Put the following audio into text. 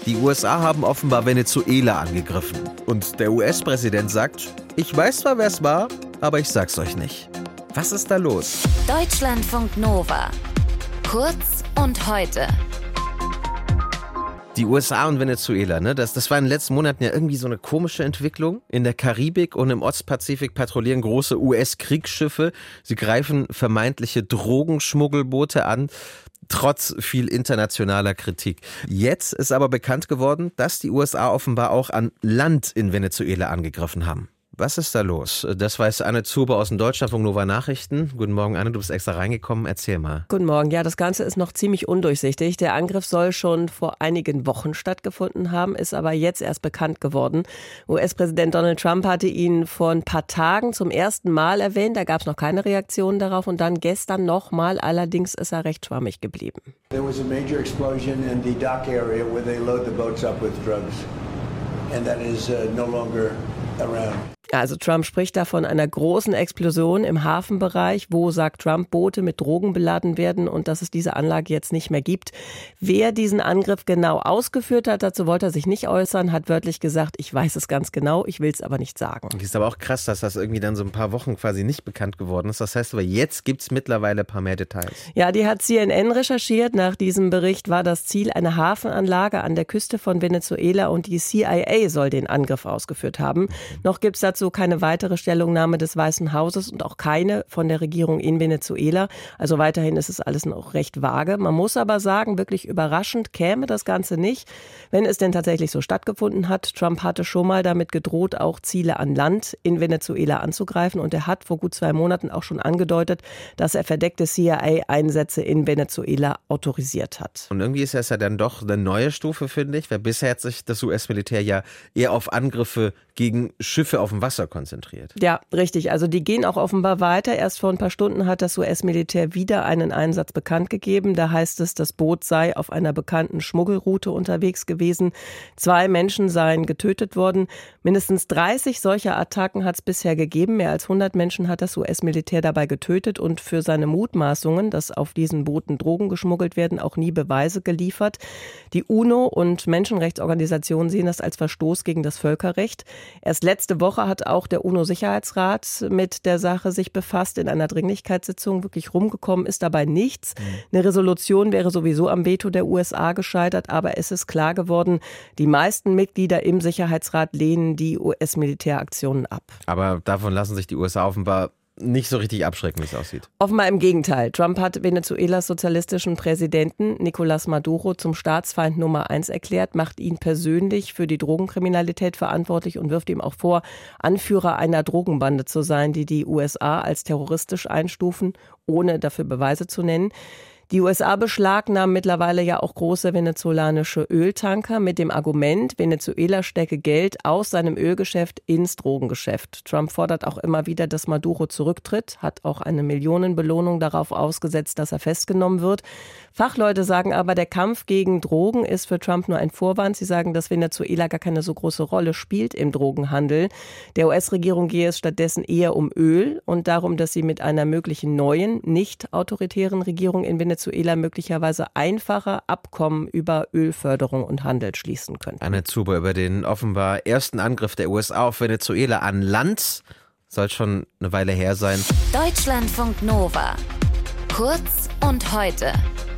Die USA haben offenbar Venezuela angegriffen. Und der US-Präsident sagt, ich weiß zwar, wer es war, aber ich sag's euch nicht. Was ist da los? Deutschlandfunk Nova. Kurz und heute. Die USA und Venezuela, ne? Das war in den letzten Monaten ja irgendwie so eine komische Entwicklung. In der Karibik und im Ostpazifik patrouillieren große US-Kriegsschiffe. Sie greifen vermeintliche Drogenschmuggelboote an, trotz viel internationaler Kritik. Jetzt ist aber bekannt geworden, dass die USA offenbar auch an Land in Venezuela angegriffen haben. Was ist da los? Das weiß Anne Zuber aus dem Deutschlandfunk Nova Nachrichten. Guten Morgen, Anne, du bist extra reingekommen. Erzähl mal. Guten Morgen. Ja, das Ganze ist noch ziemlich undurchsichtig. Der Angriff soll schon vor einigen Wochen stattgefunden haben, ist aber jetzt erst bekannt geworden. US-Präsident Donald Trump hatte ihn vor ein paar Tagen zum ersten Mal erwähnt. Da gab es noch keine Reaktion darauf. Und dann gestern nochmal. Allerdings ist er recht schwammig geblieben. There was a major explosion in the dock area where they load the boats up with drugs. And that is no longer around. Also Trump spricht da von einer großen Explosion im Hafenbereich, wo, sagt Trump, Boote mit Drogen beladen werden und dass es diese Anlage jetzt nicht mehr gibt. Wer diesen Angriff genau ausgeführt hat, dazu wollte er sich nicht äußern, hat wörtlich gesagt, ich weiß es ganz genau, ich will es aber nicht sagen. Es ist aber auch krass, dass das irgendwie dann so ein paar Wochen quasi nicht bekannt geworden ist. Das heißt aber, jetzt gibt es mittlerweile ein paar mehr Details. Ja, die hat CNN recherchiert. Nach diesem Bericht war das Ziel eine Hafenanlage an der Küste von Venezuela und die CIA soll den Angriff ausgeführt haben. Noch gibt es dazu keine weitere Stellungnahme des Weißen Hauses und auch keine von der Regierung in Venezuela. Also weiterhin ist es alles noch recht vage. Man muss aber sagen, wirklich überraschend käme das Ganze nicht, wenn es denn tatsächlich so stattgefunden hat. Trump hatte schon mal damit gedroht, auch Ziele an Land in Venezuela anzugreifen. Und er hat vor gut 2 Monaten auch schon angedeutet, dass er verdeckte CIA-Einsätze in Venezuela autorisiert hat. Und irgendwie ist das ja dann doch eine neue Stufe, finde ich, weil bisher hat sich das US-Militär ja eher auf Angriffe gegen Schiffe auf dem Wasser konzentriert. Ja, richtig. Also die gehen auch offenbar weiter. Erst vor ein paar Stunden hat das US-Militär wieder einen Einsatz bekannt gegeben. Da heißt es, das Boot sei auf einer bekannten Schmuggelroute unterwegs gewesen. 2 Menschen seien getötet worden. Mindestens 30 solcher Attacken hat es bisher gegeben. Mehr als 100 Menschen hat das US-Militär dabei getötet und für seine Mutmaßungen, dass auf diesen Booten Drogen geschmuggelt werden, auch nie Beweise geliefert. Die UNO und Menschenrechtsorganisationen sehen das als Verstoß gegen das Völkerrecht. Erst letzte Woche hat auch der UNO-Sicherheitsrat mit der Sache sich befasst in einer Dringlichkeitssitzung. Wirklich rumgekommen ist dabei nichts. Eine Resolution wäre sowieso am Veto der USA gescheitert, aber es ist klar geworden, die meisten Mitglieder im Sicherheitsrat lehnen die US-Militäraktionen ab. Aber davon lassen sich die USA offenbar nicht so richtig abschrecken, wie es aussieht. Offenbar im Gegenteil. Trump hat Venezuelas sozialistischen Präsidenten Nicolás Maduro zum Staatsfeind Nummer 1 erklärt, macht ihn persönlich für die Drogenkriminalität verantwortlich und wirft ihm auch vor, Anführer einer Drogenbande zu sein, die die USA als terroristisch einstufen, ohne dafür Beweise zu nennen. Die USA beschlagnahmen mittlerweile ja auch große venezolanische Öltanker mit dem Argument, Venezuela stecke Geld aus seinem Ölgeschäft ins Drogengeschäft. Trump fordert auch immer wieder, dass Maduro zurücktritt, hat auch eine Millionenbelohnung darauf ausgesetzt, dass er festgenommen wird. Fachleute sagen aber, der Kampf gegen Drogen ist für Trump nur ein Vorwand. Sie sagen, dass Venezuela gar keine so große Rolle spielt im Drogenhandel. Der US-Regierung gehe es stattdessen eher um Öl und darum, dass sie mit einer möglichen neuen, nicht autoritären Regierung in Venezuela möglicherweise einfache Abkommen über Ölförderung und Handel schließen könnten. Anne Zuber über den offenbar ersten Angriff der USA auf Venezuela an Land. Soll schon eine Weile her sein. Deutschlandfunk Nova. Kurz und heute.